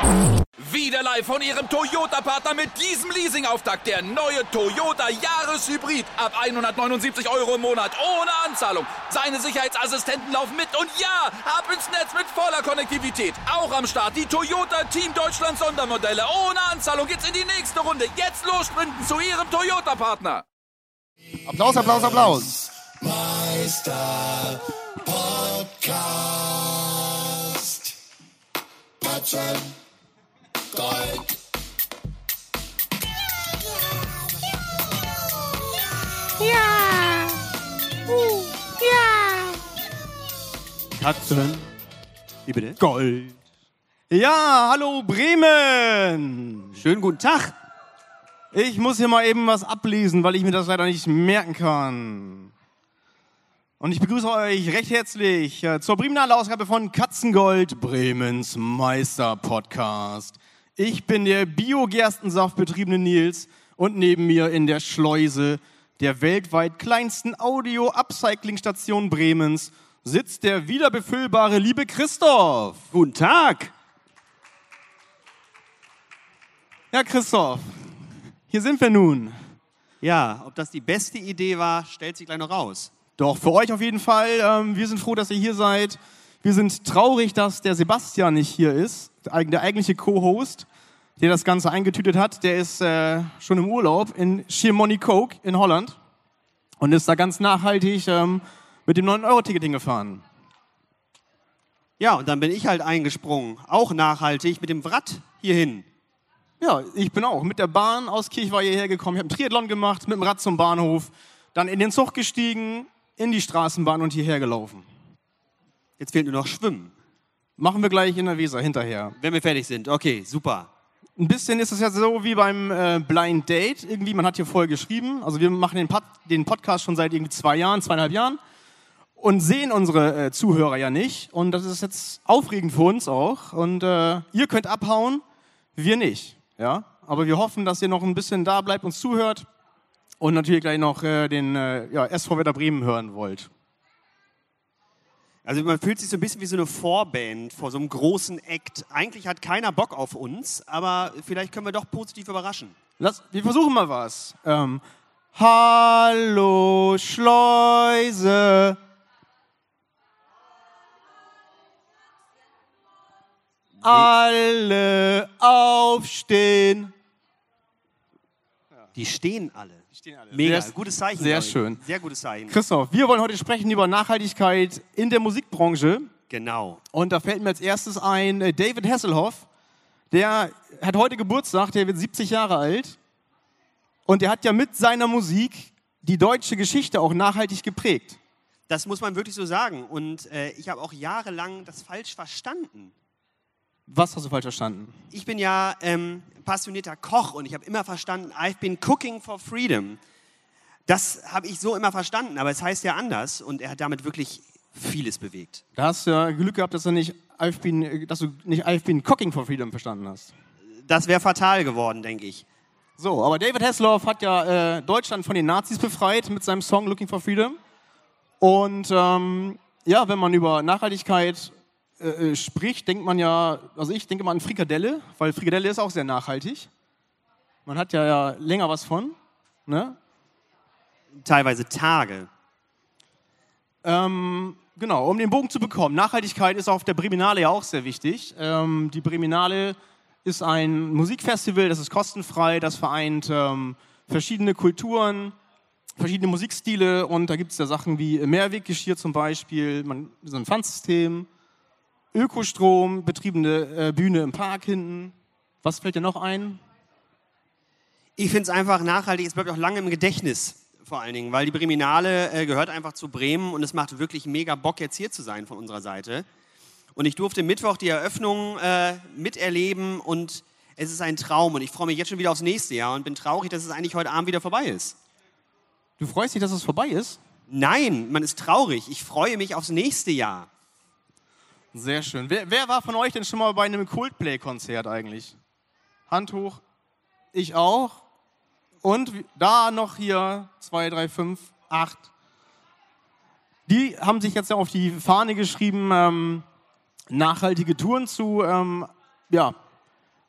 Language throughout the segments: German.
Wieder live von Ihrem Toyota-Partner mit diesem Leasing-Auftakt. Der neue Toyota Jahreshybrid. Ab 179 € im Monat. Ohne Anzahlung. Seine Sicherheitsassistenten laufen mit. Und ja, ab ins Netz mit voller Konnektivität. Auch am Start die Toyota Team Deutschland Sondermodelle. Ohne Anzahlung geht's in die nächste Runde. Jetzt los sprinten zu Ihrem Toyota-Partner. Applaus, Applaus, Applaus. Meister Podcast. Katzen Gold. Ja. Ja. Katzen. Wie bitte? Gold. Ja, hallo Bremen. Schönen guten Tag. Ich muss hier mal eben was ablesen, weil ich mir das leider nicht merken kann. Und ich begrüße euch recht herzlich zur Bremener Ausgabe von Katzengold, Bremens Meister-Podcast. Ich bin der Bio-Gerstensaft-betriebene Nils und neben mir in der Schleuse der weltweit kleinsten Audio-Upcycling-Station Bremens sitzt der wiederbefüllbare liebe Christoph. Guten Tag. Ja, Christoph, hier sind wir nun. Ja, ob das die beste Idee war, stellt sich gleich noch raus. Doch, für euch auf jeden Fall. Wir sind froh, dass ihr hier seid. Wir sind traurig, dass der Sebastian nicht hier ist. Der eigentliche Co-Host, der das Ganze eingetütet hat. Der ist schon im Urlaub in Schiermonnikoog in Holland und ist da ganz nachhaltig mit dem 9-Euro-Ticket hingefahren. Ja, und dann bin ich halt eingesprungen, auch nachhaltig, mit dem Wrad hierhin. Ja, ich bin auch mit der Bahn aus Kirchweih hierher gekommen. Ich habe einen Triathlon gemacht, mit dem Rad zum Bahnhof, dann in den Zug gestiegen, in die Straßenbahn und hierher gelaufen. Jetzt fehlt nur noch Schwimmen. Machen wir gleich in der Weser hinterher. Wenn wir fertig sind. Okay, super. Ein bisschen ist es ja so wie beim Blind Date irgendwie. Man hat hier vorher geschrieben. Also wir machen den Podcast schon seit irgendwie 2,5 Jahren und sehen unsere Zuhörer ja nicht. Und das ist jetzt aufregend für uns auch. Und ihr könnt abhauen, wir nicht. Ja? Aber wir hoffen, dass ihr noch ein bisschen da bleibt, uns zuhört und natürlich gleich noch den SV Werder Bremen hören wollt. Also man fühlt sich so ein bisschen wie so eine Vorband vor so einem großen Act. Eigentlich hat keiner Bock auf uns, aber vielleicht können wir doch positiv überraschen. Wir versuchen mal was. Hallo Schleuse. Alle aufstehen. Die stehen alle. Alle. Mega, gutes Zeichen. Sehr David. schön. Sehr gutes Zeichen. Christoph, wir wollen heute sprechen über Nachhaltigkeit in der Musikbranche. Genau. Und da fällt mir als erstes ein David Hasselhoff. Der hat heute Geburtstag, der wird 70 Jahre alt. Und der hat ja mit seiner Musik die deutsche Geschichte auch nachhaltig geprägt. Das muss man wirklich so sagen. Und ich habe auch jahrelang das falsch verstanden. Was hast du falsch verstanden? Ich bin ja passionierter Koch und ich habe immer verstanden, I've been cooking for freedom. Das habe ich so immer verstanden, aber es heißt ja anders und er hat damit wirklich vieles bewegt. Da hast du ja Glück gehabt, dass du nicht I've been cooking for freedom verstanden hast. Das wäre fatal geworden, denke ich. So, aber David Hasselhoff hat ja Deutschland von den Nazis befreit mit seinem Song Looking for Freedom. Und ja, wenn man über Nachhaltigkeit spricht, denkt man ja, also ich denke mal an Frikadelle, weil Frikadelle ist auch sehr nachhaltig. Man hat ja länger was von, ne? Teilweise Tage. Genau, um den Bogen zu bekommen. Nachhaltigkeit ist auf der Breminale ja auch sehr wichtig. Die Breminale ist ein Musikfestival, das ist kostenfrei, das vereint verschiedene Kulturen, verschiedene Musikstile und da gibt es ja Sachen wie Mehrweggeschirr zum Beispiel, so ein Pfandsystem, Ökostrom, betriebene Bühne im Park hinten. Was fällt dir noch ein? Ich finde es einfach nachhaltig, es bleibt auch lange im Gedächtnis vor allen Dingen, weil die Breminale gehört einfach zu Bremen und es macht wirklich mega Bock, jetzt hier zu sein von unserer Seite. Und ich durfte Mittwoch die Eröffnung miterleben und es ist ein Traum und ich freue mich jetzt schon wieder aufs nächste Jahr und bin traurig, dass es eigentlich heute Abend wieder vorbei ist. Du freust dich, dass es vorbei ist? Nein, man ist traurig. Ich freue mich aufs nächste Jahr. Sehr schön. Wer war von euch denn schon mal bei einem Coldplay-Konzert eigentlich? Hand hoch. Ich auch. Und da noch hier 2, 3, 5, 8. Die haben sich jetzt ja auf die Fahne geschrieben, nachhaltige Touren zu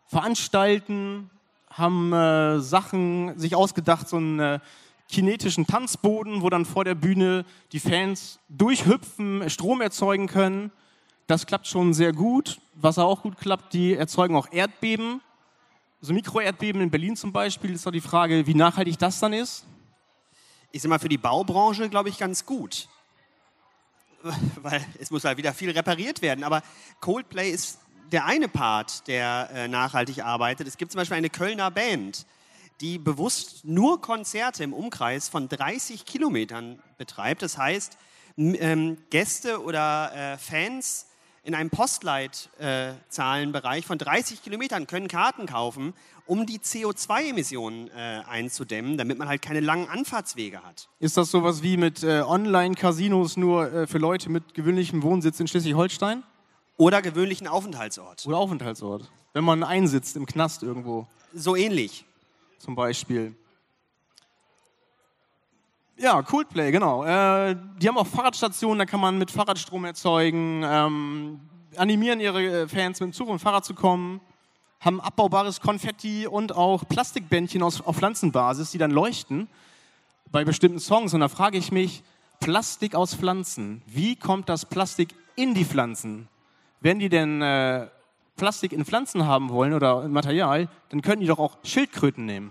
veranstalten, haben Sachen sich ausgedacht, so einen kinetischen Tanzboden, wo dann vor der Bühne die Fans durchhüpfen, Strom erzeugen können. Das klappt schon sehr gut. Was auch gut klappt, die erzeugen auch Erdbeben. So Mikroerdbeben in Berlin zum Beispiel, ist doch die Frage, wie nachhaltig das dann ist. Ich sag mal, für die Baubranche, glaube ich, ganz gut. Weil es muss halt wieder viel repariert werden. Aber Coldplay ist der eine Part, der nachhaltig arbeitet. Es gibt zum Beispiel eine Kölner Band, die bewusst nur Konzerte im Umkreis von 30 Kilometern betreibt. Das heißt, Gäste oder Fans in einem Postleitzahlenbereich von 30 Kilometern können Karten kaufen, um die CO2-Emissionen einzudämmen, damit man halt keine langen Anfahrtswege hat. Ist das sowas wie mit Online-Casinos nur für Leute mit gewöhnlichem Wohnsitz in Schleswig-Holstein? Oder gewöhnlichen Aufenthaltsort. Oder Aufenthaltsort. Wenn man einsitzt im Knast irgendwo. So ähnlich. Zum Beispiel. Ja, Coldplay, genau. Die haben auch Fahrradstationen, da kann man mit Fahrradstrom erzeugen, animieren ihre Fans mit dem Zug und Fahrrad zu kommen, haben abbaubares Konfetti und auch Plastikbändchen auf Pflanzenbasis, die dann leuchten bei bestimmten Songs. Und da frage ich mich, Plastik aus Pflanzen, wie kommt das Plastik in die Pflanzen? Wenn die denn Plastik in Pflanzen haben wollen oder Material, dann können die doch auch Schildkröten nehmen.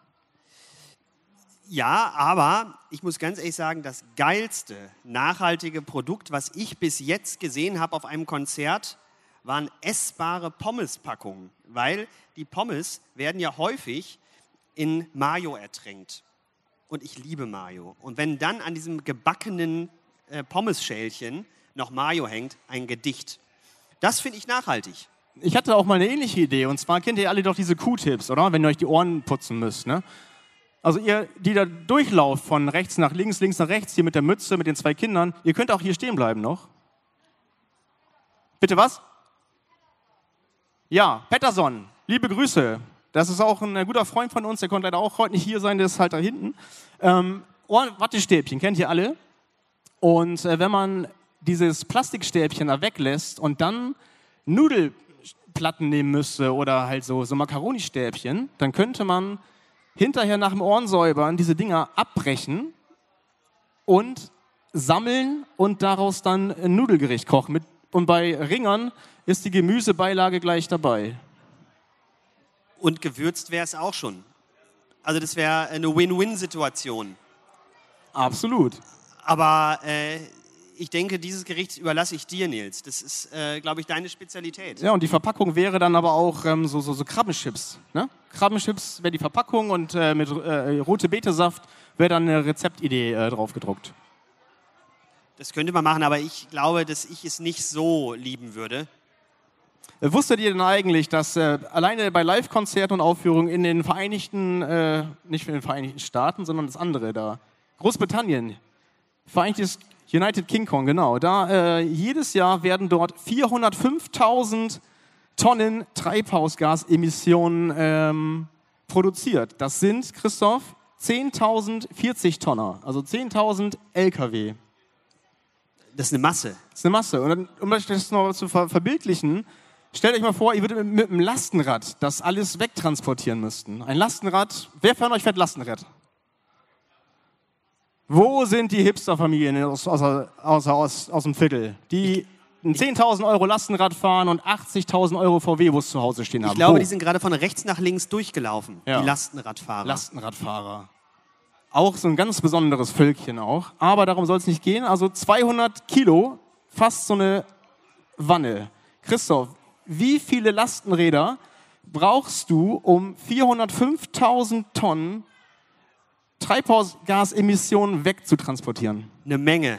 Ja, aber ich muss ganz ehrlich sagen, das geilste nachhaltige Produkt, was ich bis jetzt gesehen habe auf einem Konzert, waren essbare Pommespackungen. Weil die Pommes werden ja häufig in Mayo ertränkt. Und ich liebe Mayo. Und wenn dann an diesem gebackenen Pommesschälchen noch Mayo hängt, ein Gedicht. Das finde ich nachhaltig. Ich hatte auch mal eine ähnliche Idee. Und zwar kennt ihr alle doch diese Q-Tips, oder? Wenn ihr euch die Ohren putzen müsst, ne? Also ihr, die da durchlauft von rechts nach links, links nach rechts, hier mit der Mütze, mit den 2 Kindern, ihr könnt auch hier stehen bleiben noch. Bitte was? Ja, Pettersson, liebe Grüße. Das ist auch ein guter Freund von uns, der konnte leider auch heute nicht hier sein, der ist halt da hinten. Wattestäbchen, kennt ihr alle? Und wenn man dieses Plastikstäbchen da weglässt und dann Nudelplatten nehmen müsste oder halt so Macaroni-Stäbchen, dann könnte man hinterher nach dem Ohrensäubern diese Dinger abbrechen und sammeln und daraus dann ein Nudelgericht kochen. Und bei Ringern ist die Gemüsebeilage gleich dabei. Und gewürzt wäre es auch schon. Also das wäre eine Win-Win-Situation. Absolut. Aber ich denke, dieses Gericht überlasse ich dir, Nils. Das ist, glaube ich, deine Spezialität. Ja, und die Verpackung wäre dann aber auch so Krabbenchips. Ne? Krabbenchips wäre die Verpackung und mit rote Betesaft wäre dann eine Rezeptidee drauf gedruckt. Das könnte man machen, aber ich glaube, dass ich es nicht so lieben würde. Wusstet ihr denn eigentlich, dass alleine bei Live-Konzerten und Aufführungen in den Vereinigten, nicht in den Vereinigten Staaten, sondern das andere da, Großbritannien, Vereinigtes United Kingdom, genau, da jedes Jahr werden dort 405.000 Tonnen Treibhausgasemissionen produziert. Das sind, Christoph, 10.000 40-Tonner, also 10.000 LKW. Das ist eine Masse. Das ist eine Masse. Und dann, um euch das noch zu verbildlichen, stellt euch mal vor, ihr würdet mit einem Lastenrad das alles wegtransportieren müssten. Ein Lastenrad, wer von euch fährt Lastenrad? Wo sind die Hipster-Familien aus dem Viertel, die ein 10.000 Euro Lastenrad fahren und 80.000 Euro VW-Bus zu Hause stehen haben? Ich glaube, Wo? die sind gerade von rechts nach links durchgelaufen, Ja. die Lastenradfahrer. Lastenradfahrer. Auch so ein ganz besonderes Völkchen auch. Aber darum soll es nicht gehen. Also 200 Kilo, fast so eine Wanne. Christoph, wie viele Lastenräder brauchst du, um 405.000 Tonnen Treibhausgasemissionen wegzutransportieren? Eine Menge.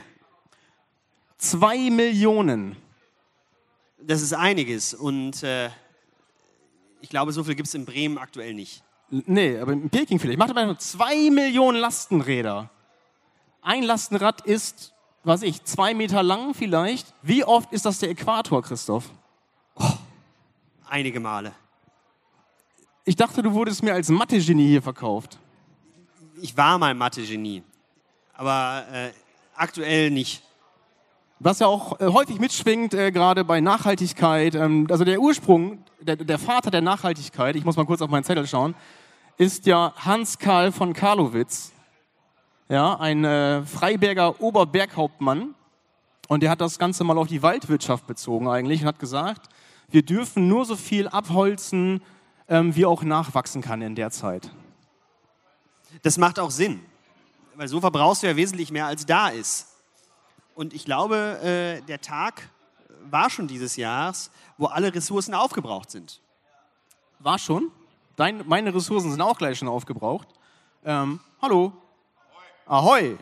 2 Millionen. Das ist einiges. Und ich glaube, so viel gibt es in Bremen aktuell nicht. Nee, aber in Peking vielleicht. Macht aber nur 2 Millionen Lastenräder. Ein Lastenrad ist, 2 Meter lang vielleicht. Wie oft ist das der Äquator, Christoph? Einige Male. Ich dachte, du wurdest mir als Mathe-Genie hier verkauft. Ich war mal Mathe-Genie, aber aktuell nicht. Was ja auch häufig mitschwingt, gerade bei Nachhaltigkeit, also der Ursprung, der Vater der Nachhaltigkeit, ich muss mal kurz auf meinen Zettel schauen, ist ja Hans Karl von Carlowitz, ja, ein Freiberger Oberberghauptmann. Und der hat das Ganze mal auf die Waldwirtschaft bezogen eigentlich und hat gesagt, wir dürfen nur so viel abholzen, wie auch nachwachsen kann in der Zeit. Das macht auch Sinn, weil so verbrauchst du ja wesentlich mehr, als da ist. Und ich glaube, der Tag war schon dieses Jahres, wo alle Ressourcen aufgebraucht sind. War schon? Meine Ressourcen sind auch gleich schon aufgebraucht. Hallo. Ahoi.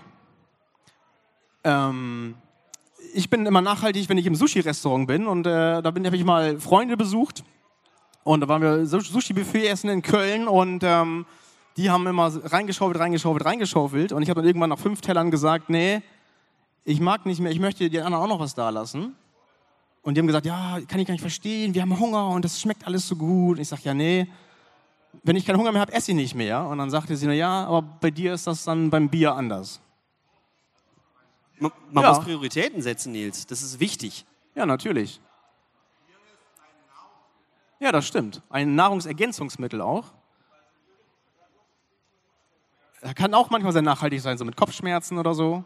Ich bin immer nachhaltig, wenn ich im Sushi-Restaurant bin. Und da habe ich mal Freunde besucht. Und da waren wir Sushi-Buffet essen in Köln. Und die haben immer reingeschaufelt. Und ich habe dann irgendwann nach 5 Tellern gesagt, nee, ich mag nicht mehr, ich möchte den anderen auch noch was da lassen. Und die haben gesagt, ja, kann ich gar nicht verstehen, wir haben Hunger und das schmeckt alles so gut. Und ich sage, ja, nee, wenn ich keinen Hunger mehr habe, esse ich nicht mehr. Und dann sagte sie, na ja, aber bei dir ist das dann beim Bier anders. Man muss Prioritäten setzen, Nils, das ist wichtig. Ja, natürlich. Ja, das stimmt. Ein Nahrungsergänzungsmittel auch. Kann auch manchmal sehr nachhaltig sein, so mit Kopfschmerzen oder so.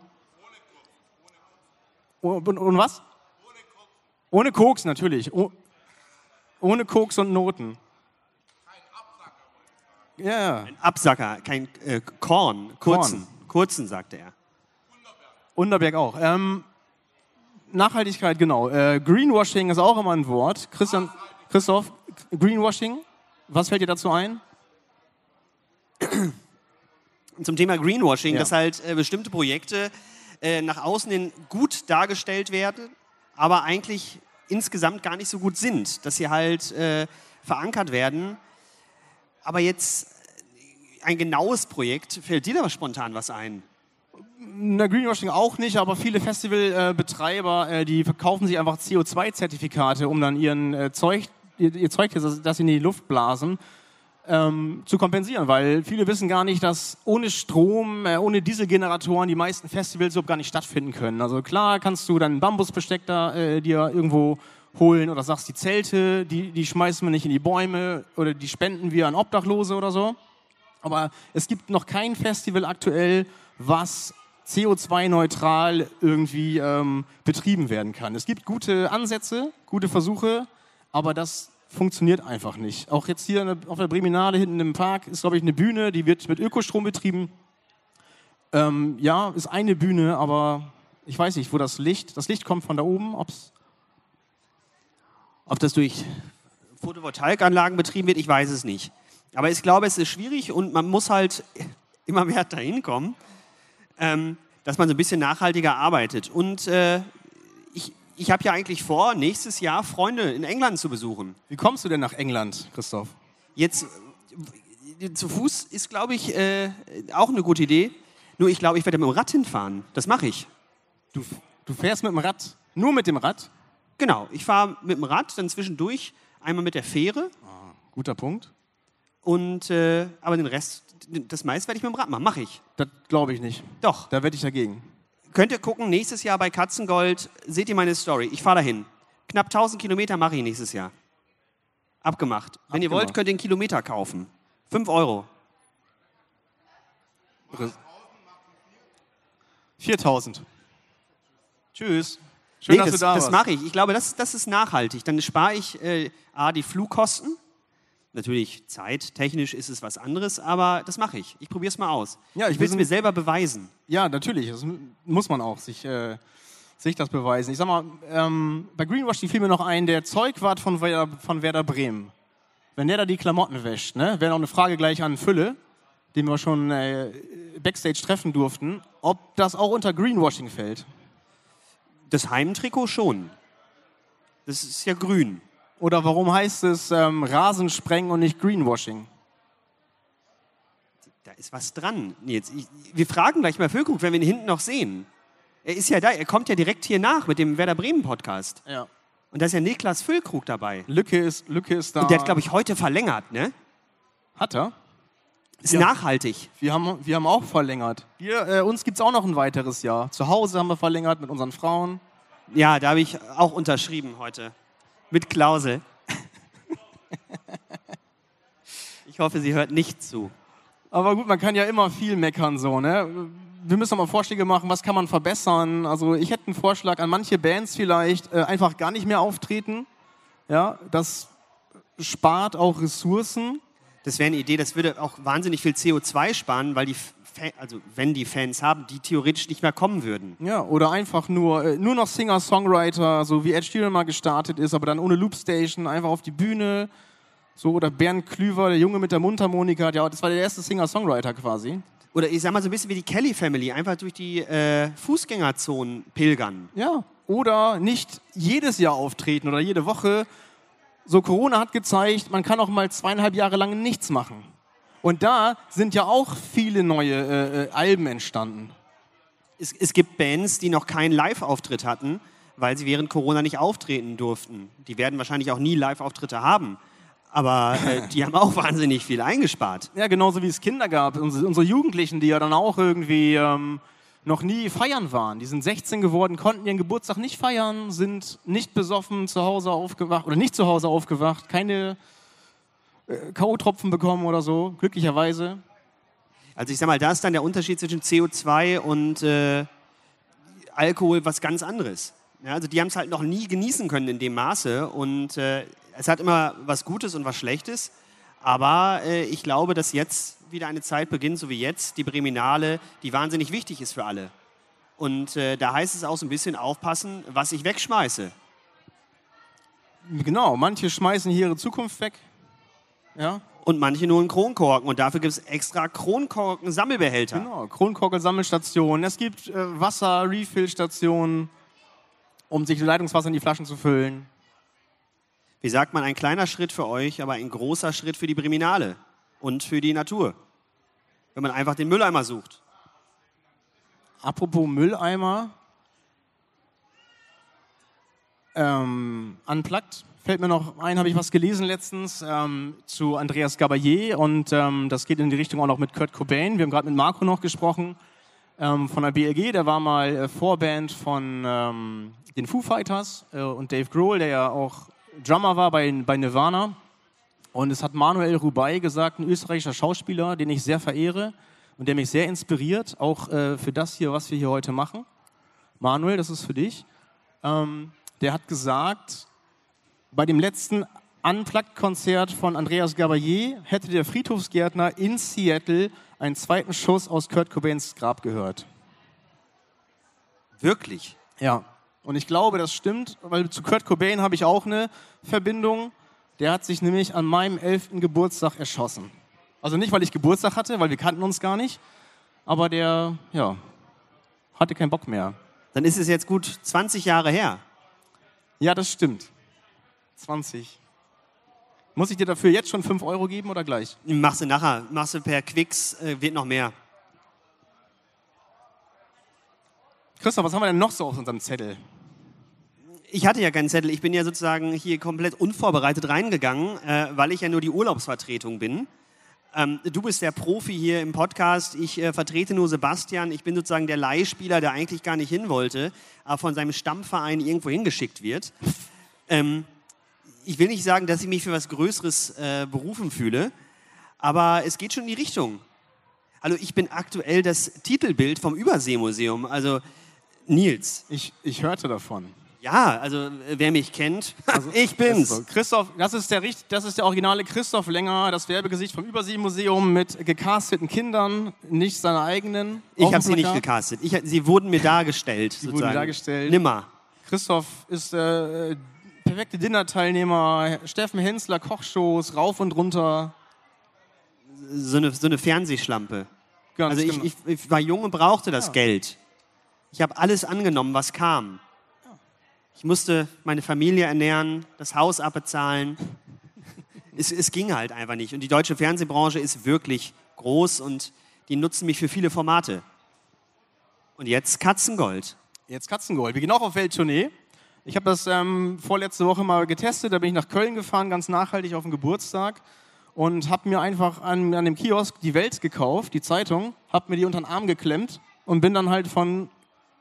Und was? Ohne Koks, natürlich. Ohne Koks und Noten. Ja. Ein Absacker, kein Korn, kurzen, sagte er. Unterberg auch. Nachhaltigkeit, genau. Greenwashing ist auch immer ein Wort. Christoph, Greenwashing, was fällt dir dazu ein? Zum Thema Greenwashing, Ja. dass halt bestimmte Projekte nach außen hin gut dargestellt werden, aber eigentlich insgesamt gar nicht so gut sind, dass sie halt verankert werden. Aber jetzt ein genaues Projekt, fällt dir da spontan was ein? Na, Greenwashing auch nicht, aber viele Festivalbetreiber, die verkaufen sich einfach CO2-Zertifikate, um dann ihr Zeug, das sie in die Luft blasen, zu kompensieren, weil viele wissen gar nicht, dass ohne Strom, ohne Dieselgeneratoren die meisten Festivals überhaupt gar nicht stattfinden können. Also klar kannst du dann Bambusbesteck da dir irgendwo holen oder sagst, die Zelte, die schmeißen wir nicht in die Bäume oder die spenden wir an Obdachlose oder so. Aber es gibt noch kein Festival aktuell, was CO2-neutral irgendwie betrieben werden kann. Es gibt gute Ansätze, gute Versuche, aber das funktioniert einfach nicht. Auch jetzt hier auf der Breminale hinten im Park ist, glaube ich, eine Bühne, die wird mit Ökostrom betrieben. Ja, ist eine Bühne, aber ich weiß nicht, wo das Licht kommt von da oben, ob das durch Photovoltaikanlagen betrieben wird, ich weiß es nicht. Aber ich glaube, es ist schwierig und man muss halt immer mehr dahin kommen, dass man so ein bisschen nachhaltiger arbeitet. Und ich habe ja eigentlich vor, nächstes Jahr Freunde in England zu besuchen. Wie kommst du denn nach England, Christoph? Jetzt zu Fuß ist, glaube ich, auch eine gute Idee. Nur ich glaube, ich werde mit dem Rad hinfahren. Das mache ich. Du fährst mit dem Rad? Nur mit dem Rad? Genau, ich fahre mit dem Rad, dann zwischendurch einmal mit der Fähre. Guter Punkt. Und aber den Rest, das meiste werde ich mit dem Rad machen. Mache ich. Das glaube ich nicht. Doch. Da wette ich dagegen. Könnt ihr gucken, nächstes Jahr bei Katzengold, seht ihr meine Story. Ich fahre dahin. Knapp 1000 Kilometer mache ich nächstes Jahr. Abgemacht. Wenn ihr wollt, könnt ihr einen Kilometer kaufen. 5 €. 4.000. Tschüss. Schön, dass du da warst. Das mache ich. Ich glaube, das ist nachhaltig. Dann spare ich die Flugkosten. Natürlich, zeittechnisch ist es was anderes, aber das mache ich. Ich probiere es mal aus. Ja, ich will es mir selber beweisen. Ja, natürlich. Das muss man auch sich das beweisen. Ich sag mal, bei Greenwashing fiel mir noch ein, der Zeugwart von Werder Bremen. Wenn der da die Klamotten wäscht, ne, wäre noch eine Frage gleich an Fülle, den wir schon Backstage treffen durften, ob das auch unter Greenwashing fällt. Das Heimtrikot schon. Das ist ja grün. Oder warum heißt es Rasensprengen und nicht Greenwashing? Da ist was dran. Jetzt, wir fragen gleich mal Füllkrug, wenn wir ihn hinten noch sehen. Er ist ja da, er kommt ja direkt hier nach mit dem Werder Bremen Podcast. Ja. Und da ist ja Niklas Füllkrug dabei. Lücke ist da. Und der hat, glaube ich, heute verlängert, ne? Hat er? Ist nachhaltig. Wir haben auch verlängert. Uns gibt es auch noch ein weiteres Jahr. Zu Hause haben wir verlängert mit unseren Frauen. Ja, da habe ich auch unterschrieben heute. Mit Klausel. Ich hoffe, sie hört nicht zu. Aber gut, man kann ja immer viel meckern so, ne? Wir müssen mal Vorschläge machen, was kann man verbessern. Also ich hätte einen Vorschlag an manche Bands vielleicht, einfach gar nicht mehr auftreten. Ja, das spart auch Ressourcen. Das wäre eine Idee, das würde auch wahnsinnig viel CO2 sparen, weil wenn die Fans haben, die theoretisch nicht mehr kommen würden. Ja, oder einfach nur noch Singer-Songwriter, so wie Ed Sheeran mal gestartet ist, aber dann ohne Loopstation, einfach auf die Bühne. So, oder Bernd Klüver, der Junge mit der Mundharmonika, das war der erste Singer-Songwriter quasi. Oder ich sag mal so ein bisschen wie die Kelly Family, einfach durch die Fußgängerzonen pilgern. Ja, oder nicht jedes Jahr auftreten oder jede Woche. So, Corona hat gezeigt, man kann auch mal 2,5 Jahre lang nichts machen. Und da sind ja auch viele neue Alben entstanden. Es gibt Bands, die noch keinen Live-Auftritt hatten, weil sie während Corona nicht auftreten durften. Die werden wahrscheinlich auch nie Live-Auftritte haben. Aber die haben auch wahnsinnig viel eingespart. Ja, genauso wie es Kinder gab. Unsere Jugendlichen, die ja dann auch irgendwie noch nie feiern waren. Die sind 16 geworden, konnten ihren Geburtstag nicht feiern, sind nicht besoffen zu Hause aufgewacht oder nicht zu Hause aufgewacht, keine K.O.-Tropfen bekommen oder so, glücklicherweise. Also ich sag mal, da ist dann der Unterschied zwischen CO2 und Alkohol was ganz anderes. Ja, also die haben es halt noch nie genießen können in dem Maße und es hat immer was Gutes und was Schlechtes, aber ich glaube, dass jetzt wieder eine Zeit beginnt, so wie jetzt, die Breminale, die wahnsinnig wichtig ist für alle. Und da heißt es auch so ein bisschen aufpassen, was ich wegschmeiße. Genau, manche schmeißen hier ihre Zukunft weg. Ja. Und manche nur einen Kronkorken und dafür gibt es extra Kronkorken-Sammelbehälter. Genau, Kronkorken-Sammelstationen, es gibt Wasser-Refill-Stationen, um sich Leitungswasser in die Flaschen zu füllen. Wie sagt man, ein kleiner Schritt für euch, aber ein großer Schritt für die Breminale und für die Natur. Wenn man einfach den Mülleimer sucht. Apropos Mülleimer, Unplugged, fällt mir noch ein, habe ich was gelesen letztens zu Andreas Gabayé und das geht in die Richtung auch noch mit Kurt Cobain. Wir haben gerade mit Marco noch gesprochen von der BLG, der war mal Vorband von den Foo Fighters und Dave Grohl, der ja auch Drummer war bei Nirvana. Und es hat Manuel Rubey gesagt, ein österreichischer Schauspieler, den ich sehr verehre und der mich sehr inspiriert, auch für das hier, was wir hier heute machen. Manuel, das ist für dich. Der hat gesagt, bei dem letzten Unplugged-Konzert von Andreas Gabayé hätte der Friedhofsgärtner in Seattle einen zweiten Schuss aus Kurt Cobains Grab gehört. Wirklich? Ja. Und ich glaube, das stimmt, weil zu Kurt Cobain habe ich auch eine Verbindung. Der hat sich nämlich an meinem 11. Geburtstag erschossen. Also nicht, weil ich Geburtstag hatte, weil wir kannten uns gar nicht, aber der, ja, hatte keinen Bock mehr. Dann ist es jetzt gut 20 Jahre her. Ja, das stimmt. 20. Muss ich dir dafür jetzt schon 5 Euro geben oder gleich? Machst du nachher, machst du per Quicks, wird noch mehr. Christoph, was haben wir denn noch so auf unserem Zettel? Ich hatte ja keinen Zettel, ich bin ja sozusagen hier komplett unvorbereitet reingegangen, weil ich ja nur die Urlaubsvertretung bin. Du bist der Profi hier im Podcast, ich vertrete nur Sebastian, ich bin sozusagen der Leihspieler, der eigentlich gar nicht hin wollte, aber von seinem Stammverein irgendwo hingeschickt wird. Ich will nicht sagen, dass ich mich für was Größeres berufen fühle, aber es geht schon in die Richtung. Also ich bin aktuell das Titelbild vom Überseemuseum, also Nils. Ich hörte davon. Ja, also wer mich kennt, also, ich bin's. So. Christoph, das ist der originale Christoph Länger, das Werbegesicht vom Überseemuseum mit gecasteten Kindern, nicht seine eigenen. Ich habe sie nicht gecastet, sie wurden mir dargestellt. Sie wurden mir dargestellt. Nimmer. Christoph ist perfekte Dinnerteilnehmer, Steffen Hensler, Kochshows, rauf und runter. So eine Fernsehschlampe. Ganz also genau. ich war jung und brauchte das Geld. Ich habe alles angenommen, was kam. Ich musste meine Familie ernähren, das Haus abbezahlen. Es ging halt einfach nicht. Und die deutsche Fernsehbranche ist wirklich groß und die nutzen mich für viele Formate. Und jetzt Katzengold. Jetzt Katzengold. Wir gehen auch auf Welttournee. Ich habe das vorletzte Woche mal getestet. Da bin ich nach Köln gefahren, ganz nachhaltig auf den Geburtstag. Und habe mir einfach an dem Kiosk die Welt gekauft, die Zeitung, habe mir die unter den Arm geklemmt und bin dann halt von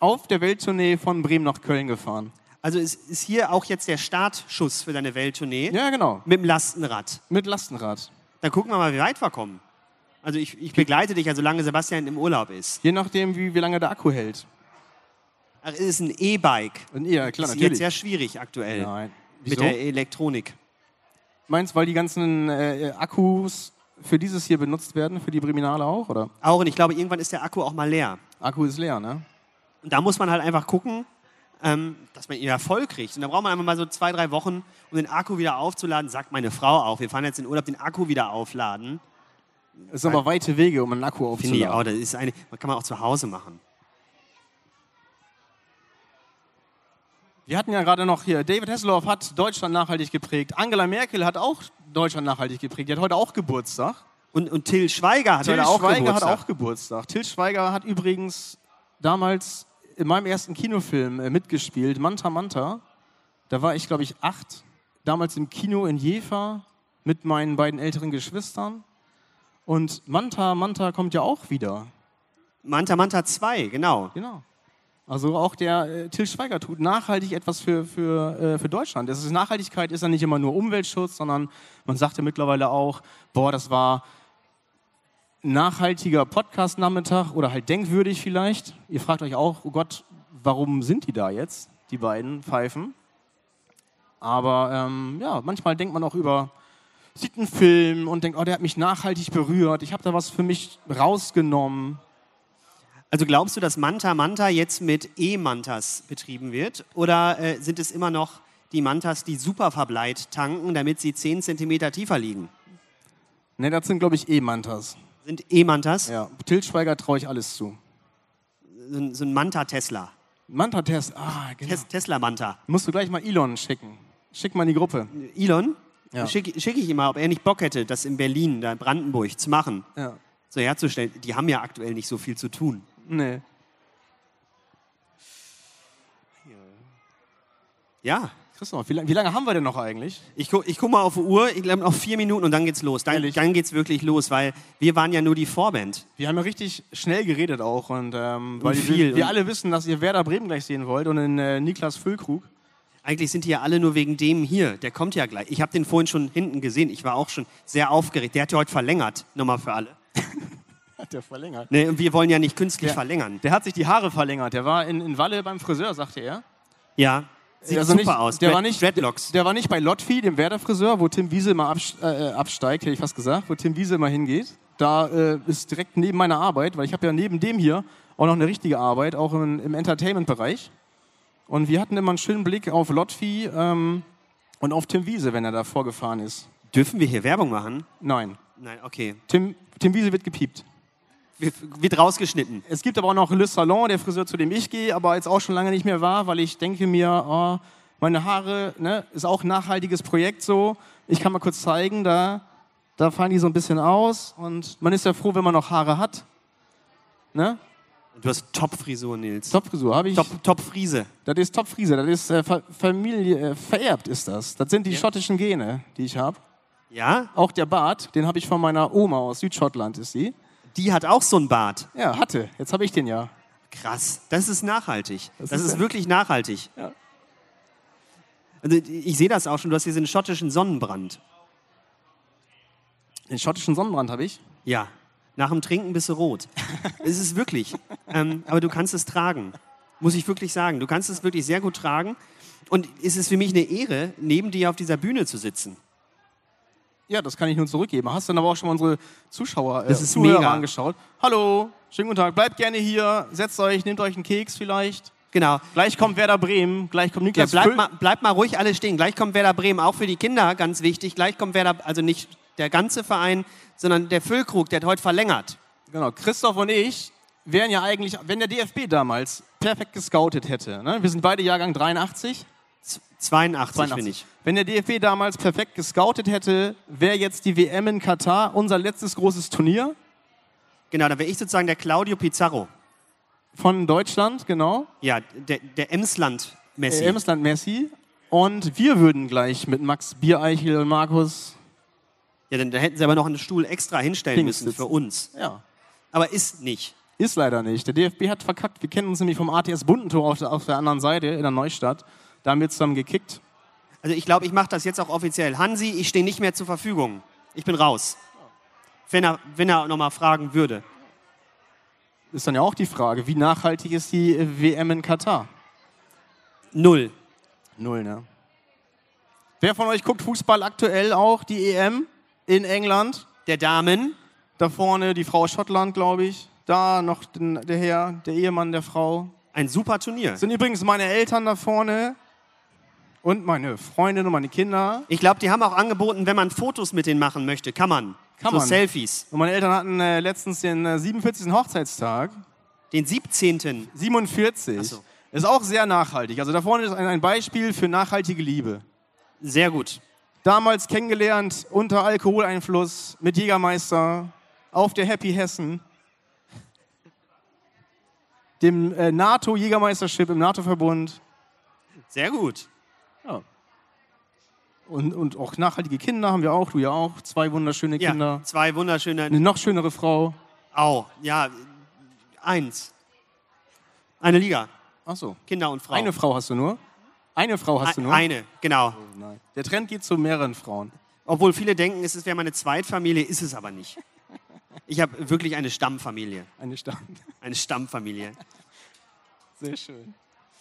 auf der Welttournee von Bremen nach Köln gefahren. Also ist hier auch jetzt der Startschuss für deine Welttournee? Ja, genau. Mit dem Lastenrad. Mit Lastenrad. Dann gucken wir mal, wie weit wir kommen. Also ich begleite dich ja, solange Sebastian im Urlaub ist. Je nachdem, wie lange der Akku hält. Ach, es ist ein E-Bike. Ja, klar, Das ist natürlich. jetzt sehr schwierig aktuell. Nein. Mit Wieso? der Elektronik. Meinst du, weil die ganzen Akkus für dieses hier benutzt werden, für die Breminale auch, oder? Auch, und ich glaube, irgendwann ist der Akku auch mal leer. Akku ist leer, ne? Und da muss man halt einfach gucken, dass man ihn ja voll kriegt. Und da braucht man einfach mal so 2-3 Wochen, um den Akku wieder aufzuladen. Sagt meine Frau auch, wir fahren jetzt in den Urlaub, den Akku wieder aufladen. Das sind aber weite Wege, um einen Akku Finde ich auch, aufzuladen. das ist kann man auch zu Hause machen. Wir hatten ja gerade noch hier, David Hasselhoff hat Deutschland nachhaltig geprägt. Angela Merkel hat auch Deutschland nachhaltig geprägt. Die hat heute auch Geburtstag. Und Till Schweiger hat Till heute auch Schweiger Geburtstag. hat auch Geburtstag. Till Schweiger hat übrigens damals in meinem ersten Kinofilm mitgespielt, Manta Manta. Da war ich, glaube ich, 8. Damals im Kino in Jever mit meinen beiden älteren Geschwistern. Und Manta Manta kommt ja auch wieder. Manta Manta 2, genau. Genau. Also auch der Till Schweiger tut nachhaltig etwas für Deutschland. Nachhaltigkeit ist ja nicht immer nur Umweltschutz, sondern man sagt ja mittlerweile auch, boah, das war ein nachhaltiger Podcast-Nachmittag oder halt denkwürdig vielleicht. Ihr fragt euch auch, oh Gott, warum sind die da jetzt, die beiden Pfeifen? Aber ja, manchmal denkt man auch sieht einen Film und denkt, oh, der hat mich nachhaltig berührt, ich habe da was für mich rausgenommen. Also glaubst du, dass Manta Manta jetzt mit E-Mantas betrieben wird? Oder sind es immer noch die Mantas, die Superverbleit tanken, damit sie 10 cm tiefer liegen? Ne, das sind, glaube ich, E-Mantas. Sind E-Mantas? Ja, Till Schweiger traue ich alles zu. So ein Manta-Tesla. Manta-Test, genau. Tesla-Manta. Musst du gleich mal Elon schicken. Schick mal in die Gruppe. Elon? Ja. Schicke ich ihm mal, ob er nicht Bock hätte, das in Berlin, da in Brandenburg, zu machen. Ja. So herzustellen. Die haben ja aktuell nicht so viel zu tun. Nee. Ja. Christoph, wie lange haben wir denn noch eigentlich? Ich guck mal auf die Uhr, ich glaube noch 4 Minuten und dann geht's los. Dann geht's wirklich los, weil wir waren ja nur die Vorband. Wir haben ja richtig schnell geredet auch. Und, weil viel. wir alle wissen, dass ihr Werder Bremen gleich sehen wollt und in Niklas Füllkrug. Eigentlich sind die ja alle nur wegen dem hier. Der kommt ja gleich. Ich habe den vorhin schon hinten gesehen. Ich war auch schon sehr aufgeregt. Der hat ja heute verlängert. Nochmal für alle. Hat der verlängert? Nee, und wir wollen ja nicht künstlich verlängern. Der hat sich die Haare verlängert. Der war in Walle beim Friseur, sagte er. Ja, sieht Also super nicht, aus. Der war nicht, Dreadlocks. der war nicht bei Lotfi, dem Werder-Friseur, wo Tim Wiese immer absteigt, hätte ich fast gesagt, wo Tim Wiese immer hingeht. Da ist direkt neben meiner Arbeit, weil ich habe ja neben dem hier auch noch eine richtige Arbeit, auch im Entertainment-Bereich. Und wir hatten immer einen schönen Blick auf Lotfi und auf Tim Wiese, wenn er da vorgefahren ist. Dürfen wir hier Werbung machen? Nein, Nein, okay. Tim Wiese wird gepiept. Wird rausgeschnitten. Es gibt aber auch noch Le Salon, der Friseur, zu dem ich gehe, aber jetzt auch schon lange nicht mehr war, weil ich denke mir, oh, meine Haare, ne, ist auch ein nachhaltiges Projekt so. Ich kann mal kurz zeigen, da fallen die so ein bisschen aus und man ist ja froh, wenn man noch Haare hat. Ne? Du hast Top-Frisur, Nils. Top-Frisur habe ich. Top-Friese. Das ist Top-Frise, das ist Familie, vererbt ist das. Das sind die schottischen Gene, die ich habe. Ja? Auch der Bart, den habe ich von meiner Oma aus Südschottland, ist sie. Die hat auch so einen Bart. Ja, hatte. Jetzt habe ich den ja. Krass. Das ist nachhaltig. Das ist ist wirklich nachhaltig. Ja. Also ich sehe das auch schon. Du hast diesen schottischen Sonnenbrand. Den schottischen Sonnenbrand habe ich. Ja. Nach dem Trinken bist du rot. Es ist wirklich. Aber du kannst es tragen. Muss ich wirklich sagen. Du kannst es wirklich sehr gut tragen. Und es ist für mich eine Ehre, neben dir auf dieser Bühne zu sitzen. Ja, das kann ich nur zurückgeben. Hast du dann aber auch schon mal unsere Zuschauer Das ist Zuhörer mega. angeschaut? Hallo, schönen guten Tag. Bleibt gerne hier, setzt euch, nehmt euch einen Keks vielleicht. Genau. Gleich kommt Werder Bremen, gleich kommt Ja, Niklas bleibt mal ruhig alle stehen. Gleich kommt Werder Bremen, auch für die Kinder, ganz wichtig. Gleich kommt Werder, also nicht der ganze Verein, sondern der Füllkrug, der hat heute verlängert. Genau, Christoph und ich wären ja eigentlich, wenn der DFB damals perfekt gescoutet hätte, ne? Wir sind beide Jahrgang 83. 82, finde ich. Wenn der DFB damals perfekt gescoutet hätte, wäre jetzt die WM in Katar unser letztes großes Turnier Genau, da wäre ich sozusagen der Claudio Pizarro. von Deutschland, genau. Ja, der Emsland-Messi. Emsland Messi. Und wir würden gleich mit Max Biereichel und Markus Ja, dann da hätten sie aber noch einen Stuhl extra hinstellen Dings müssen sitzen. für uns. Ja. Aber ist nicht. Ist leider nicht. Der DFB hat verkackt. Wir kennen uns nämlich vom ATS Bundentor auf der anderen Seite in der Neustadt. Da haben wir zusammen gekickt. Also ich glaube, ich mache das jetzt auch offiziell. Hansi, ich stehe nicht mehr zur Verfügung. Ich bin raus. Wenn er nochmal fragen würde. Ist dann ja auch die Frage, wie nachhaltig ist die WM in Katar? 0. 0, ne? Wer von euch guckt Fußball aktuell auch, die EM in England? Der Damen. Da vorne die Frau aus Schottland, glaube ich. Da noch der Herr, der Ehemann der Frau. Ein super Turnier. Sind übrigens meine Eltern da vorne und meine Freundin und meine Kinder. Ich glaube, die haben auch angeboten, wenn man Fotos mit denen machen möchte, kann man. Kann so man. Selfies. Und meine Eltern hatten letztens den 47. Hochzeitstag. Den 17. 47. Ach so. Ist auch sehr nachhaltig. Also da vorne ist ein Beispiel für nachhaltige Liebe. Sehr gut. Damals kennengelernt unter Alkoholeinfluss mit Jägermeister auf der Happy Hessen. Dem NATO-Jägermeistership im NATO-Verbund. Sehr gut. Ja. Und auch nachhaltige Kinder haben wir auch, du ja auch. 2 wunderschöne Kinder. Ja, 2 wunderschöne. Eine noch schönere Frau. Ja, 1. Eine Liga. Ach so. Kinder und Frau. Eine Frau hast du nur? Eine Frau hast du nur? Eine, genau. Oh nein. Der Trend geht zu mehreren Frauen. Obwohl viele denken, es wäre meine Zweitfamilie, ist es aber nicht. Ich habe wirklich eine Stammfamilie. Eine Stammfamilie. Sehr schön.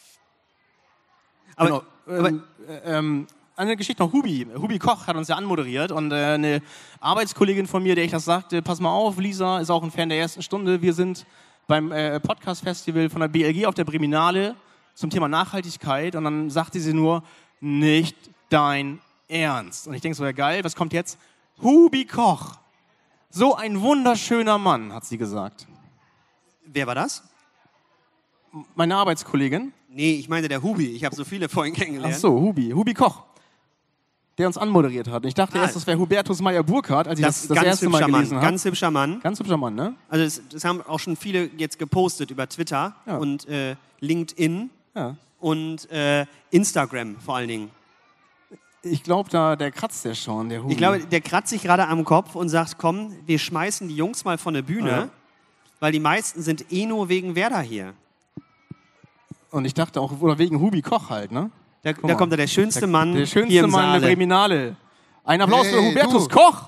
Aber, genau. Eine Geschichte noch, Hubi Koch hat uns ja anmoderiert und eine Arbeitskollegin von mir, der ich das sagte, pass mal auf, Lisa ist auch ein Fan der ersten Stunde. Wir sind beim Podcast-Festival von der BLG auf der Breminale zum Thema Nachhaltigkeit und dann sagte sie nur, nicht dein Ernst. Und ich denke so, ja geil, was kommt jetzt? Hubi Koch. So ein wunderschöner Mann, hat sie gesagt. wer war das? Meine Arbeitskollegin. Nee, ich meine der Hubi. Ich habe so viele vorhin kennengelernt. Ach so, Hubi Koch. Der uns anmoderiert hat. Ich dachte erst, das wäre Hubertus Meyer-Burkhardt, als ich das erste Mal gelesen habe. Ganz hübscher Mann. Ganz hübscher Mann, ne? Also das haben auch schon viele jetzt gepostet über Twitter und LinkedIn und Instagram vor allen Dingen. Ich glaube, der kratzt der schon, der Hubi. Ich glaube, der kratzt sich gerade am Kopf und sagt, komm, wir schmeißen die Jungs mal von der Bühne, weil die meisten sind nur wegen Werder hier. Und ich dachte auch, oder wegen Hubi Koch halt, ne? Da kommt der schönste Mann der schönste hier im Mann Saale. der Breminale. Ein Applaus für Hubertus du. Koch.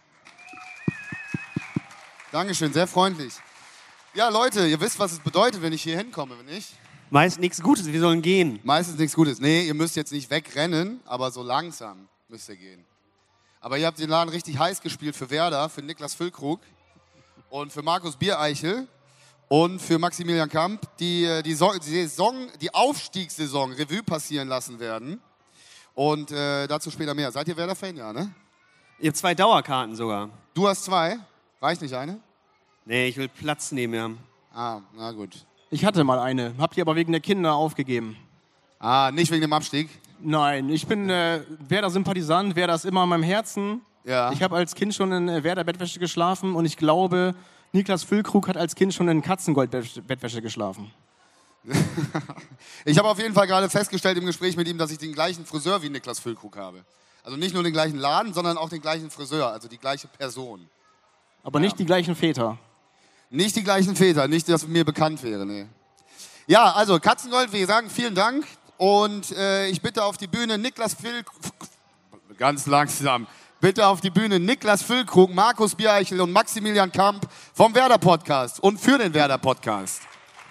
Dankeschön, sehr freundlich. Ja, Leute, ihr wisst, was es bedeutet, wenn ich hier hinkomme, wenn nicht? Meist nichts Gutes, wir sollen gehen. Meistens nichts Gutes. Nee, ihr müsst jetzt nicht wegrennen, aber so langsam müsst ihr gehen. Aber ihr habt den Laden richtig heiß gespielt für Werder, für Niklas Füllkrug und für Markus Biereichel und für Maximilian Kamp, die Aufstiegssaison Revue passieren lassen werden. Und dazu später mehr. Seid ihr Werder-Fan? Ja, ne? Ihr habt 2 Dauerkarten sogar. Du hast 2. Reicht nicht eine? Nee, ich will Platz nehmen, ja. Ah, na gut. Ich hatte mal eine, hab die aber wegen der Kinder aufgegeben. Ah, nicht wegen dem Abstieg? Nein, ich bin Werder-Sympathisant, Werder ist immer in meinem Herzen. Ja. Ich habe als Kind schon in Werder-Bettwäsche geschlafen und ich glaube, Niklas Füllkrug hat als Kind schon in Katzengold-Bettwäsche geschlafen. Ich habe auf jeden Fall gerade festgestellt im Gespräch mit ihm, dass ich den gleichen Friseur wie Niklas Füllkrug habe. Also nicht nur den gleichen Laden, sondern auch den gleichen Friseur, also die gleiche Person. Aber nicht die gleichen Väter. Nicht die gleichen Väter, nicht, dass mir bekannt wäre, nee. Ja, also Katzengold, wir sagen vielen Dank und ich bitte auf die Bühne Niklas Füllkrug, ganz langsam, bitte auf die Bühne Niklas Füllkrug, Markus Biereichel und Maximilian Kamp vom Werder-Podcast und für den Werder-Podcast.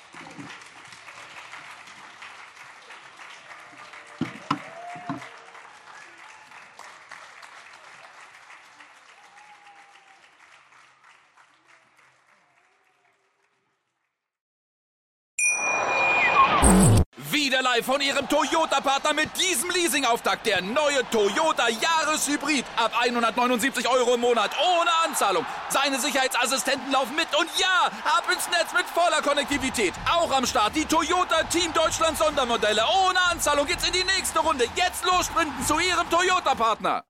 Wieder live von Ihrem Toyota-Partner mit diesem Leasing-Auftakt. Der neue Toyota Jahreshybrid. Ab 179 € im Monat. Ohne Anzahlung. Seine Sicherheitsassistenten laufen mit. Und ja, ab ins Netz mit voller Konnektivität. Auch am Start die Toyota Team Deutschland Sondermodelle. Ohne Anzahlung geht's in die nächste Runde. Jetzt los sprinten zu Ihrem Toyota-Partner.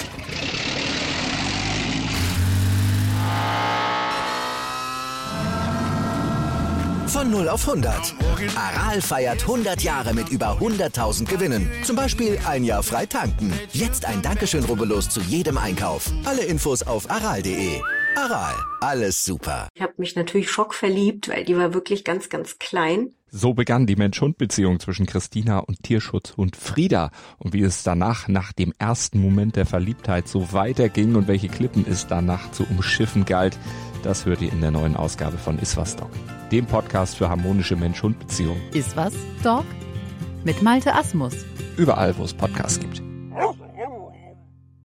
Von 0 auf 100. Aral feiert 100 Jahre mit über 100.000 Gewinnen. Zum Beispiel ein Jahr frei tanken. Jetzt ein Dankeschön, rubbellos zu jedem Einkauf. Alle Infos auf aral.de. Aral, alles super. Ich habe mich natürlich schockverliebt, weil die war wirklich ganz, ganz klein. So begann die Mensch-Hund-Beziehung zwischen Christina und Tierschutzhund Frieda. Und wie es danach, nach dem ersten Moment der Verliebtheit, so weiterging und welche Klippen es danach zu umschiffen galt, das hört ihr in der neuen Ausgabe von Iswas Dog, dem Podcast für harmonische Mensch-Hund-Beziehungen. Iswas Dog? Mit Malte Asmus. Überall, wo es Podcasts gibt.